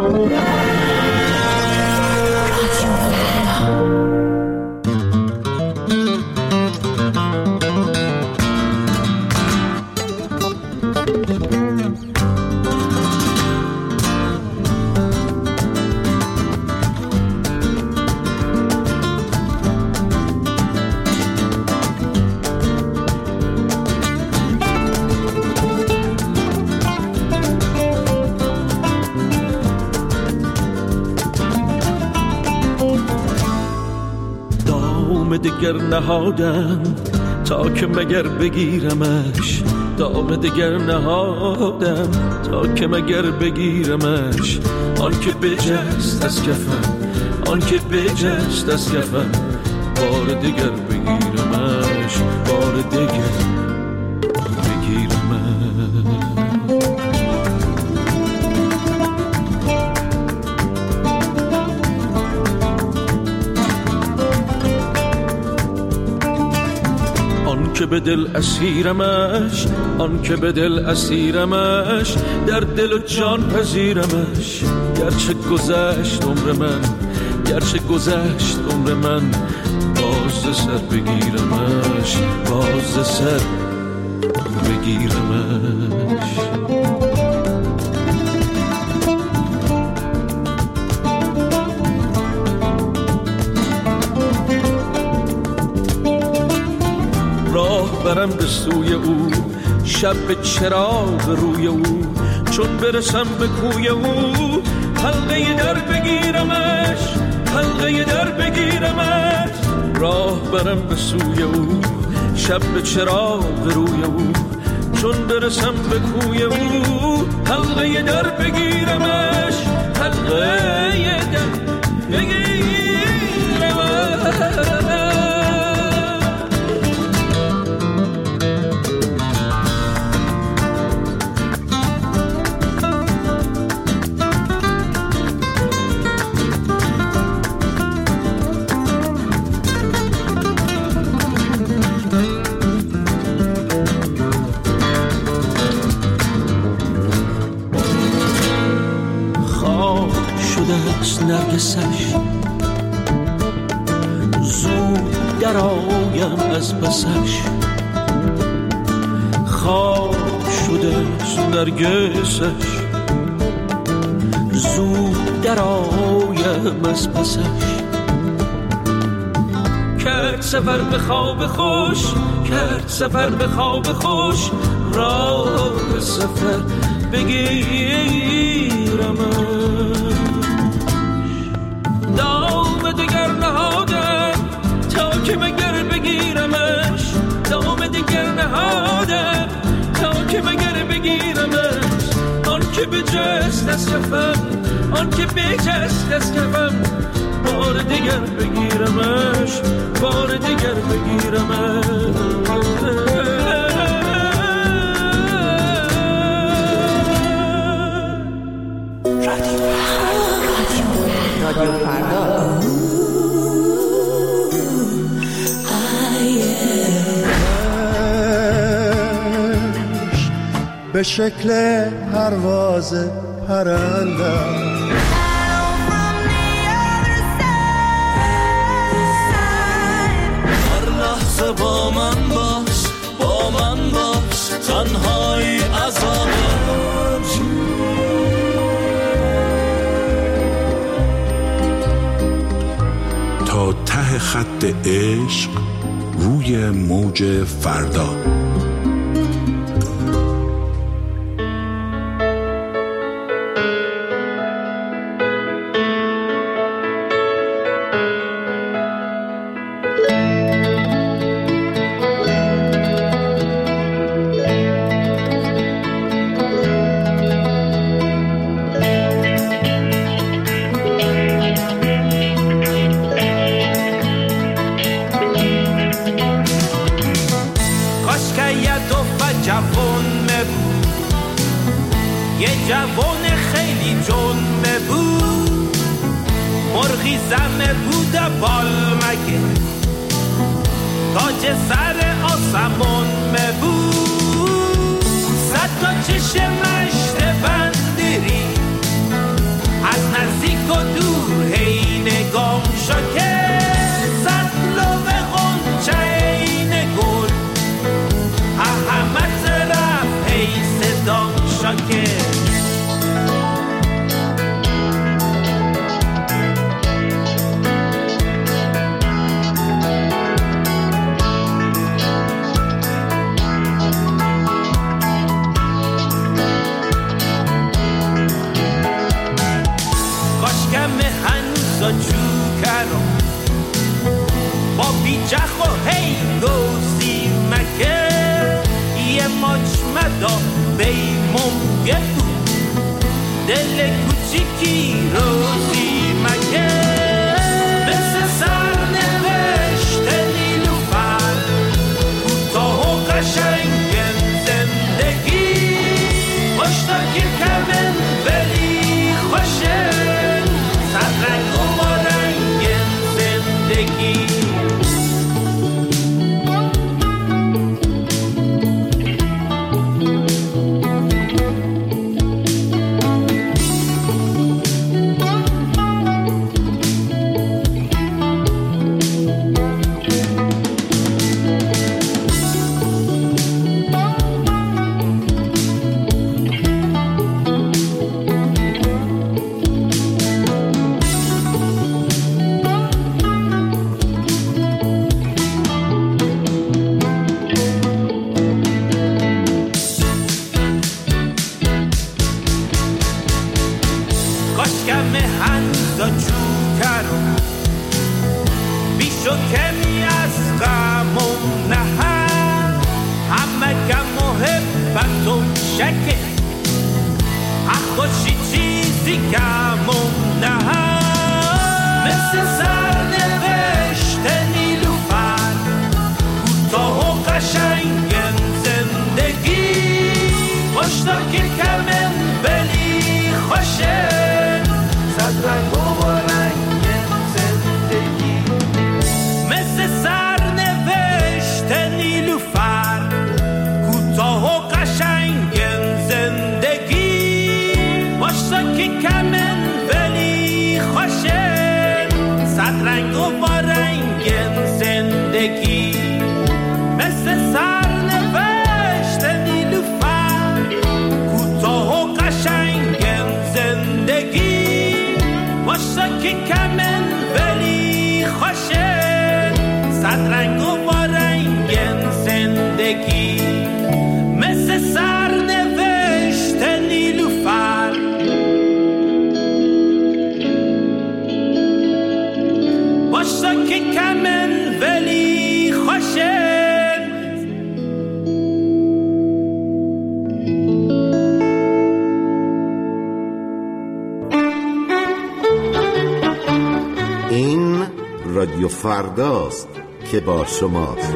دگر نهادم تا که مگر بگیرمش، دام دگر نهادم تا که مگر بگیرمش. آن که بجست از کفم، آن که بجست از کفم، بار دگر بگیرمش، بار دگر بگیرمش. آن که به دل اسیرمش، آن که به دل اسیرمش، در دل و جان پذیرمش. گرچه گذشت عمر من، گرچه گذشت عمر من، باز سر بگیرمش، باز سر بگیرمش. راه برم به سوی او، شب به چراغ روی او، چون برسم به کوی او، حلقه در بگیرمش، حلقه در بگیرمش. راه برم به سوی او، شب به چراغ روی او، چون برسم به کوی او، حلقه در بگیرمش، حلقه در بگیرمش. نرگسش زود در آیم از پسش، خواب شده نرگسش زود در آیم از پسش. کرد سفر به خواب خوش، کرد سفر به خواب خوش، راه سفر بگیرم. دام دگر نهادم تا که مگر بگیرمش، دام دگر نهادم تا که مگر بگیرمش. آن که بجست از کفم، آن که بجست از کفم، بار دگر بگیرمش، بار دگر بگیرمش. رادیو فردا به شکل پرواز پرنده هر لحظه با من باش، با من باش، تنهایی عذابه. تا ته خط عشق روی موج فردا. جوان خیلی جنبه بود، مرغی زمه بود بالمگه، تاج سر آسمون بود. 100 تا چشم مشت بندری از دل کوچیکی روزی مگه مثل سرنوشت نیلوفر کوتاه و قشنگ زندگی مشتاق کمن ولی خوشه صد رنگ و با رنگ زندگی این رادیو فرداست که با شماست.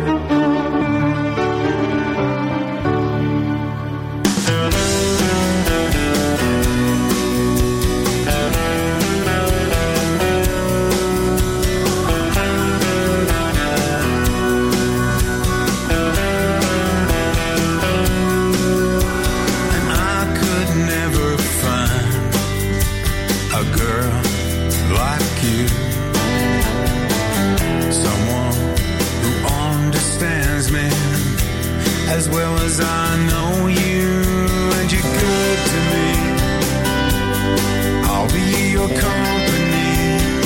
As well as I know you, and you're good to me. I'll be your company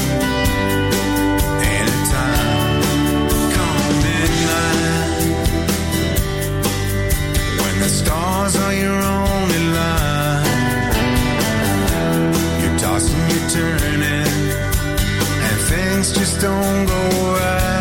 anytime. Come midnight, when the stars are your only light. You're tossing, you're turning, and things just don't go right.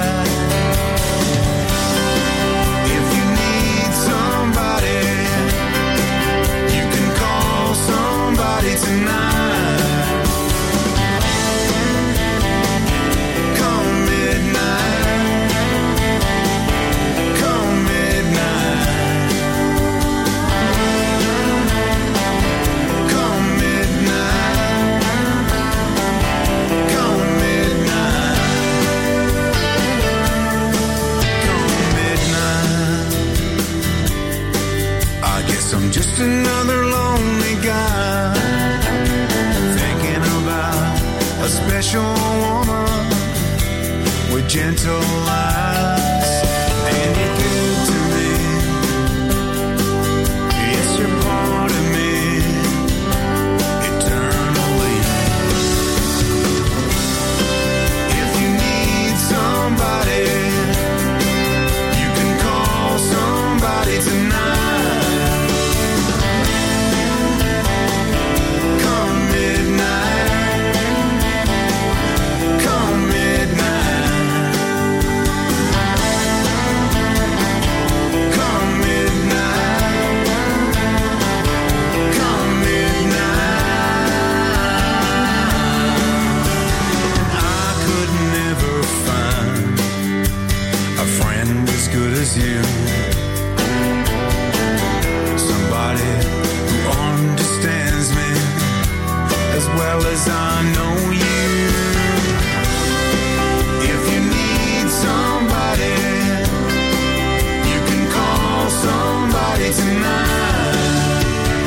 I'm just another lonely guy thinking about a special woman with gentle eyes. And you're good to me. Yes, you're part of me eternally. If you need somebody, you can call somebody tonight. Come midnight. well as I know you. If you need somebody, you can call somebody tonight.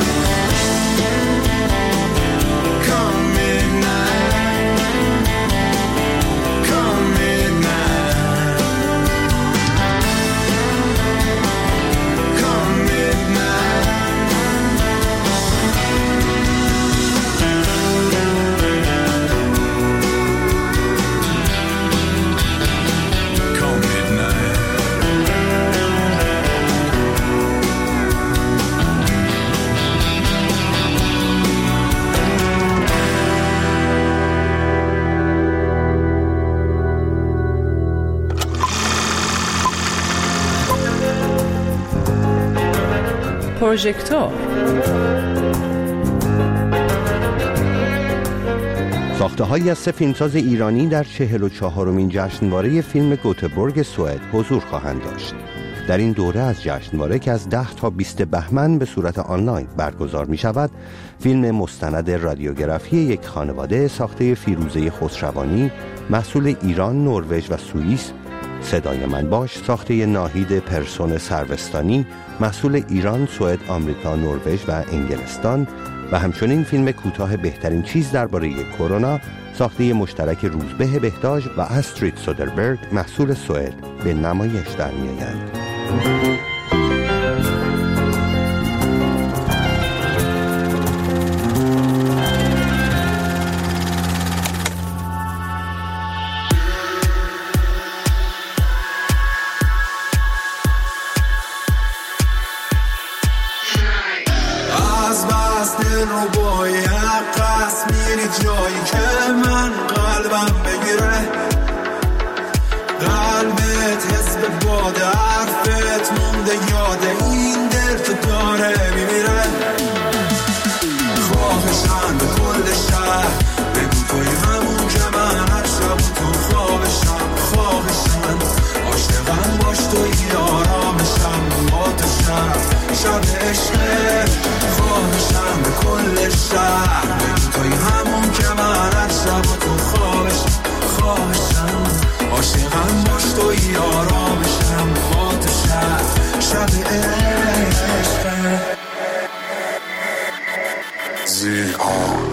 Come midnight, come midnight, come midnight. پروژکتور. ساخته‌هایی از 3 فیلمساز ایرانی در 44مین جشنواره فیلم گوتهبورگ سوئد حضور خواهند داشت. در این دوره از جشنواره که از 10 تا 20 بهمن به صورت آنلاین برگزار می شود، فیلم مستند رادیوگرافی یک خانواده ساخته فیروزه خسروانی محصول ایران، نروژ و سوئیس، صدای من باش ساخته ناهید پرسون سروستانی محصول ایران، سوئد، آمریکا، نروژ و انگلستان و همچنین فیلم کوتاه بهترین چیز درباره کرونا ساخته مشترک روزبه بهداج و استرید سودربرگ محصول سوئد به نمایش در می‌آیند. جایی که من قلبم بگیره، قلبت حس به باد حرفت مونده یاد این دل تو داره میمیره. خواهشم به کل شهر بگو توی همون که من هر شب تو خوابشم. خواهشم عاشقم باش توی آرامشم با تو شب عشقه. خواهشم به کل شهر بگو توی همون که من هر شب تو خوابشم. خواهشم عاشقم باش توی آرامشم با تو شب عشقه. زیرها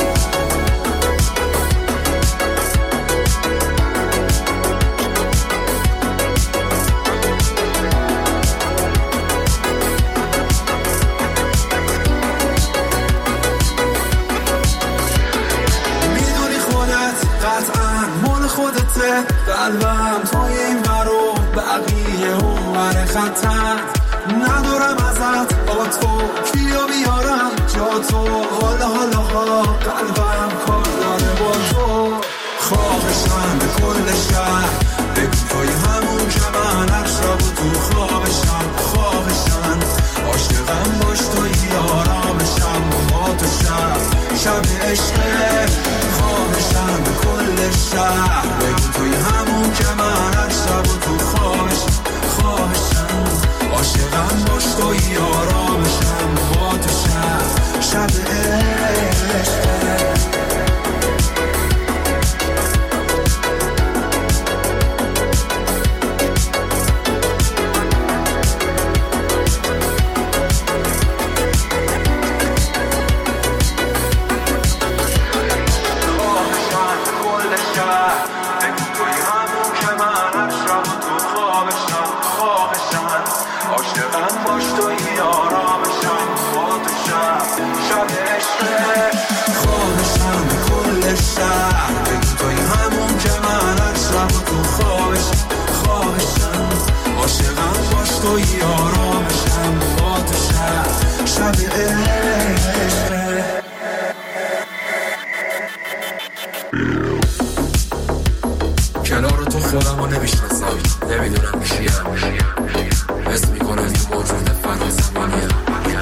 قلبم توی این برو بقیه اون ور خطر. ندارم ازت با تو کیو بیارم جا تو. حالا قلبم کار داره با تو. خواهشم به کل شهر بگو توی همون که من هر شب تو خوابشم. خواهشم عاشقم باش توی آرامشم با تو شب عشقه. خواهشم به کل شهر بگو توی همون که من هر شب تو خوابشم. خواهشم عاشقم باش توی آرامشم با تو شب عشقه. توی آرامشم با تو شب عشقه. کنار تو خودم رو نمیشناسم، نمیدونم کیم. حس میکنم یه موجود فرازمانیم.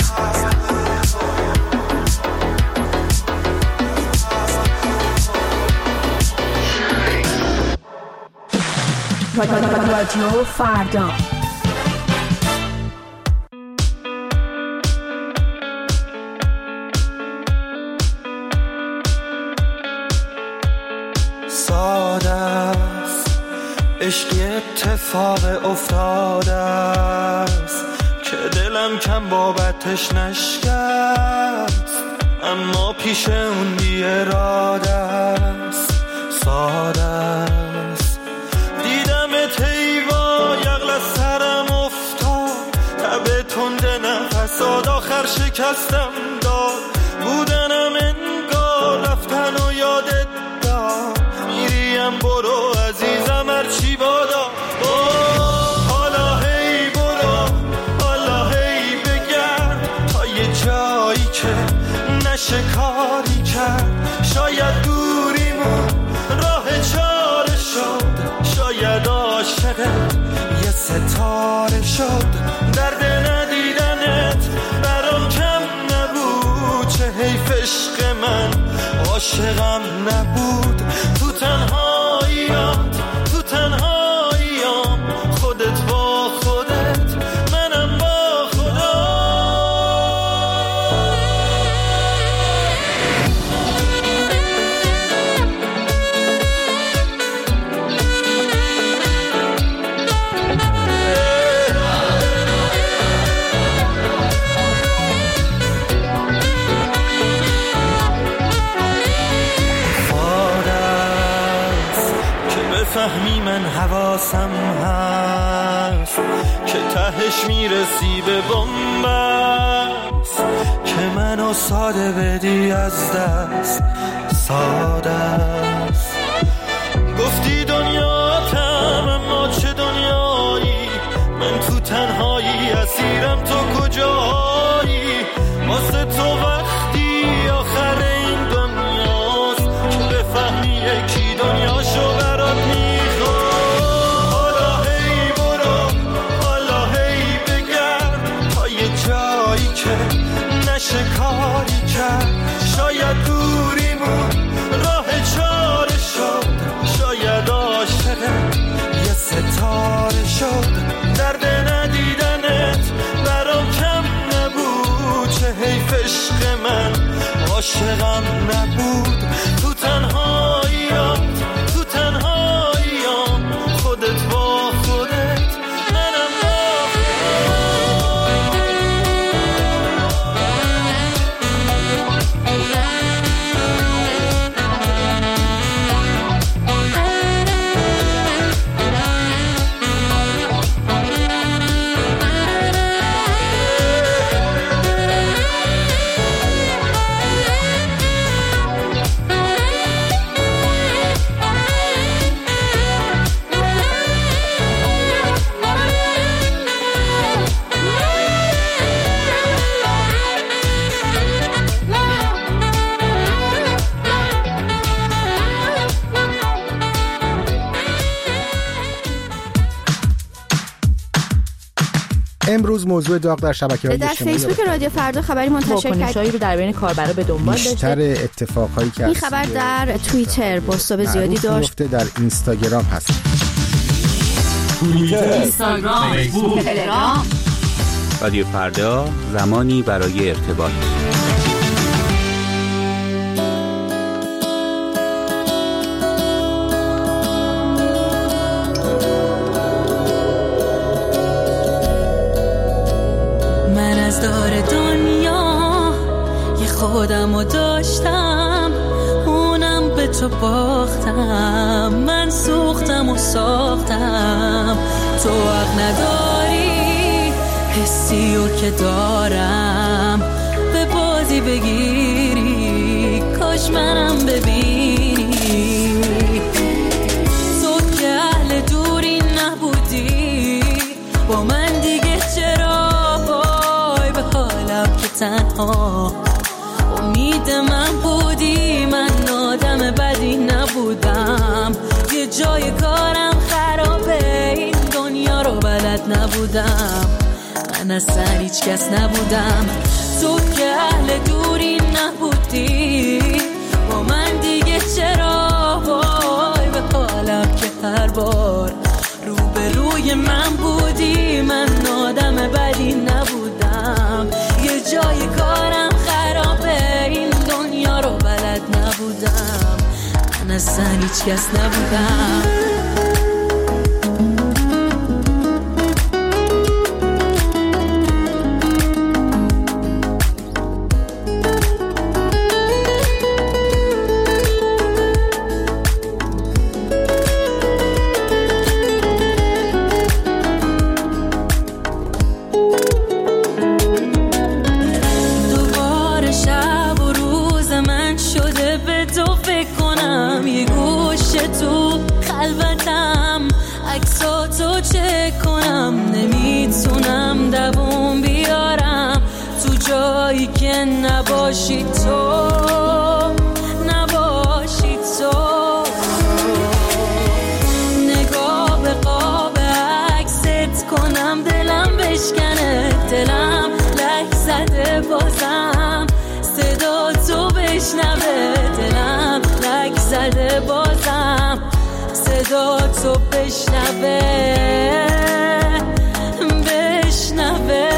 رادیو فردا. عشقی اتفاق افتاده است که دلم کم بابتش نشکست، اما پیش اون بی اراده است، ساده است. دیدمت حیوا یغل از سرم افتاد، تب تنده نفساد آخر شکستم داد. بودنم انگار رفتن و یادت داد، میریم برو عزیزم هرچی بادا. حالا هی برو، حالا هی بگرد تا یه جایی که نشه کاری کرد. شاید دوریمون راه چاره شد، شاید عاشقت یه ستاره شد. درد ندیدنت برام کم نبود، چه حیف عشق من عاشقم نبود. تو تنهاییات، تو تنهاییام، خودت با خودت منم با خدا. فهمی من حواسم هست که تهش میرسی به بنبست، که منو ساده بدی از دست، ساده است. گفتی دنیاتم اما چه دنیایی، من تو تنهایی اسیرم تو کجایی. واسه تو وقتی آخر این دنیاست که بفهمی یکی دنیاشو برات نشه کاری کرد. شاید دوریمون راه چاره شد، شاید عاشقت یه ستاره شد. درد ندیدنت برام کم نبود، چه حیف عشق من عاشقم نبود. تو تنهاییات، تو تنهاییام، خودت با خودت منم با امروز موضوع داغ در شبکه‌های در فیسبوک رادیو فردا خبری منتشر کردیم رو درباره کاربرا به دنبال داشته. بیشتر اتفاقایی که این خبر در توییتر پست‌های زیادی داشت، در اینستاگرام هست. توییتر، اینستاگرام، فیسبوک، تلگرام. رادیو فردا، زمانی برای ارتباط. از دار دنیا یه خودمو داشتم، اونم به تو باختم. من سوختم و ساختم، تو حق نداری حسی و که دارم به بازی بگیری. کاش منم ببینی، تو که اهل دوری نبودی با من دیگه چرا که تنها امید من بودی. من آدم بدی نبودم، یه جای کارم خرابه، این دنیا رو بلد نبودم. من اصلا هیچ کس نبودم، تو که اهل دوری نبودی با من دیگه چرا وای به حالم که هر بار روبروی من بودی. من آدم بدی نبودم، یه جای کارم خرابه، این دنیا رو بلد نبودم. من اصلا هیچ کس نبودم. میشه به تو فکر کنم، یه گوشه تو خلوتم عکساتو چک کنم، نمیتونم دووم بیارم تو جایی که نباشی تو، نباشی تو. نگاه به قاب عکست کنم، دلم بشکنه، دلم لک زده بازم صدا تو بشنوه، دلم لک زده بازم صدا تو بشنوه، بشنوه.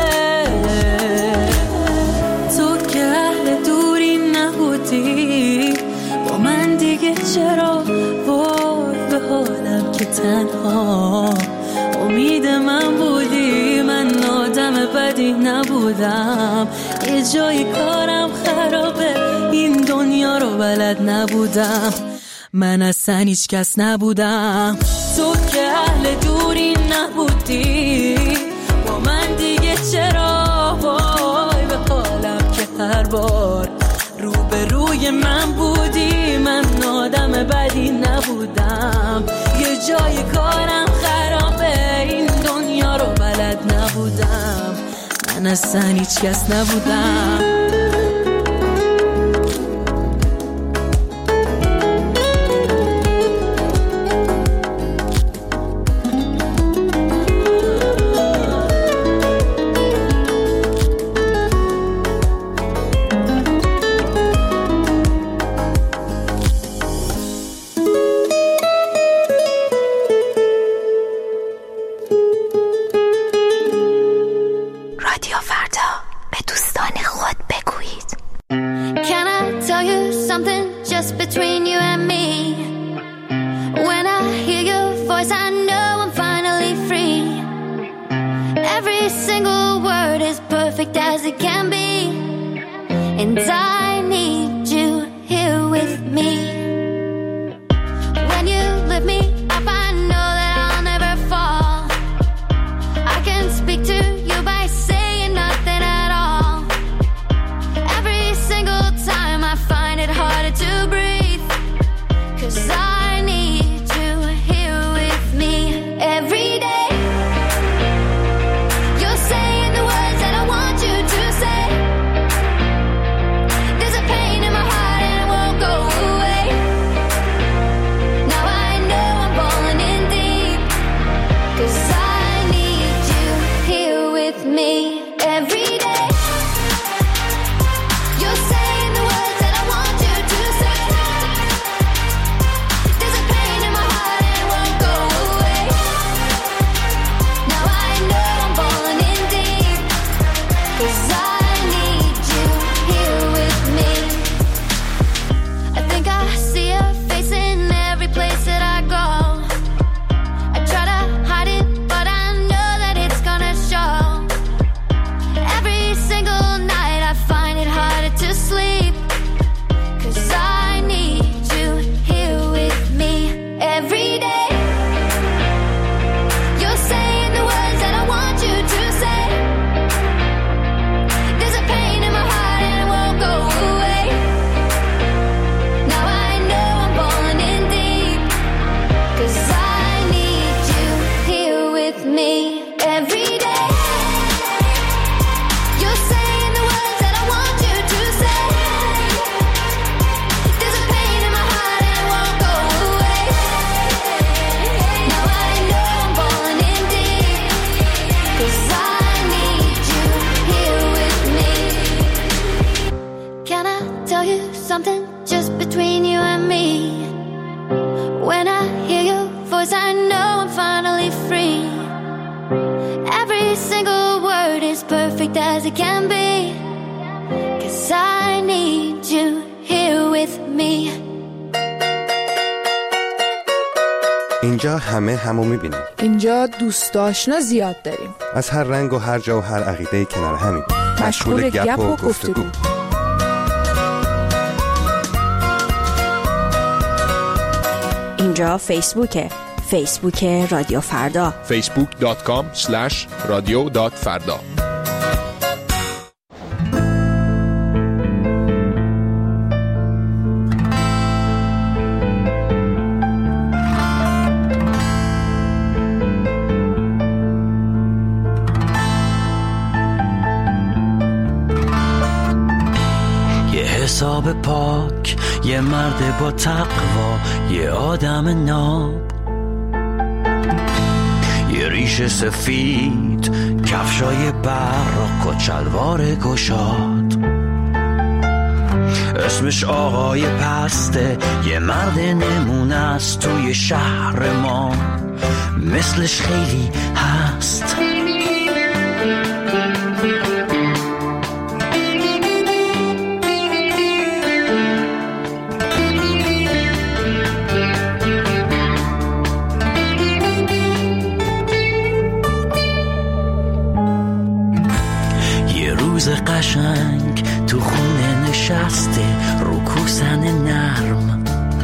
تو که اهل دوری نبودی با من دیگه، چرا وای به حالم که تنها امید من بودی، من آدم بدی نبودم، یه جای کارم خرابه، این دنیا رو بلد نبودم، من اصلا هیچ کس نبودم. تو که اهل دوری نبودی با من دیگه، چرا وای به حالم که هر بار رو به روی من بودی، من آدم بدی نبودم، یه جای کارم خرابه، این دنیا رو بلد نبودم، من اصلا هیچ کس نبودم. اینجا همو میبینیم. اینجا دوست آشنا زیاد داریم، از هر رنگ و هر جا و هر عقیده کنار همین، مشغول گپ و گفتگو. اینجا فیسبوک رادیو فردا، facebook.com/radio.farda. حساب پاک، یه مرد با تقوا، یه آدم ناب، یه ریش سفید، کفشای براق و چلوار گشاد. اسمش آقای پسته، یه مرد نمونه است توی شهر ما، مثلش خیلی هست. قشنگ تو خونه نشسته رو کوسن نرم،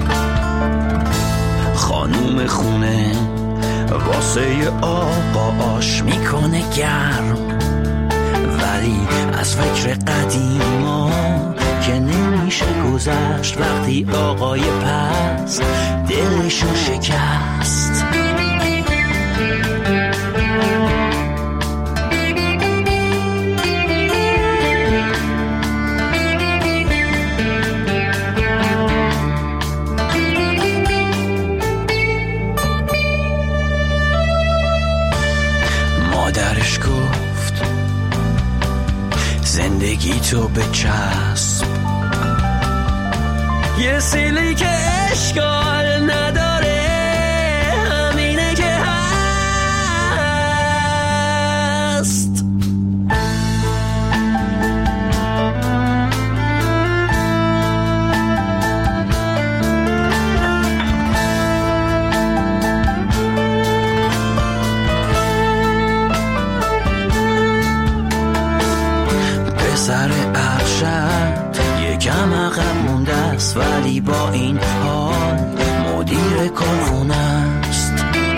خانوم خونه واسه آقا آش میکنه گرم، ولی از فکر قدیما که نمیشه گذشت وقتی آقای پس دلشو شکست. مادرش گفت زندگی تو به چسب، یه سیلی که اشکال نداره، همینه که هست. سر ارشد یکم عقب مونده است، ولی با این حال مدیر کارخونه است.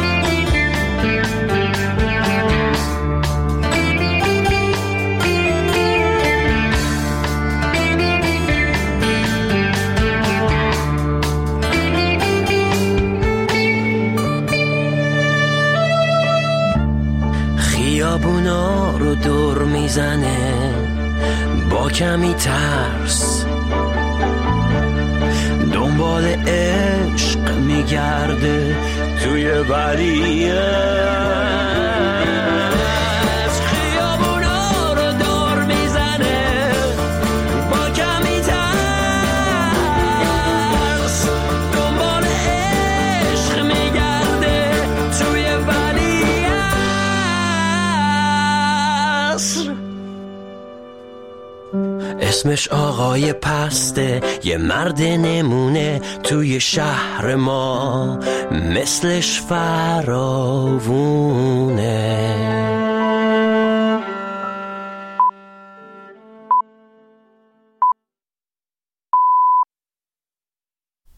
خیابونا رو دور میزنه با کمی ترس، دنبال عشق میگرده توی ولیه. خیابونا رو دور میزنه با کمی ترس، دنبال عشق میگرده توی ولیه. اسمش آقای پسته، یه مرد نمونه توی شهر ما، مثلش فراوونه.